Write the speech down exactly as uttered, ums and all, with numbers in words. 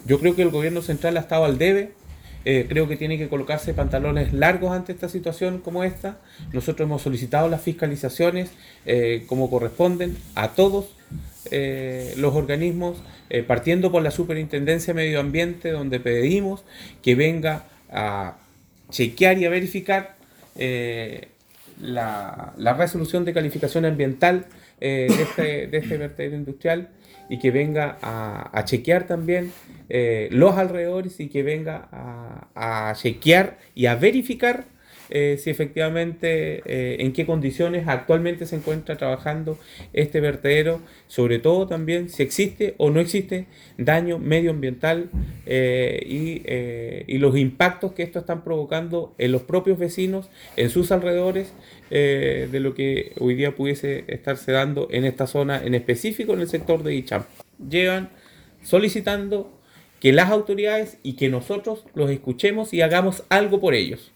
Yo creo que el gobierno central ha estado al debe. Eh, creo que tiene que colocarse pantalones largos ante esta situación como esta. Nosotros hemos solicitado las fiscalizaciones eh, como corresponden a todos eh, los organismos, eh, partiendo por la Superintendencia de Medio Ambiente, donde pedimos que venga a chequear y a verificar eh, la, la resolución de calificación ambiental eh, de, este, de este vertedero industrial, y que venga a, a chequear también eh, los alrededores, y que venga a, a chequear y a verificar eh, si efectivamente eh, en qué condiciones actualmente se encuentra trabajando este vertedero, sobre todo también si existe o no existe daño medioambiental eh, y, eh, y los impactos que esto están provocando en los propios vecinos, en sus alrededores, eh, de lo que hoy día pudiese estarse dando en esta zona, en específico en el sector de Icham. Llevan solicitando que las autoridades y que nosotros los escuchemos y hagamos algo por ellos.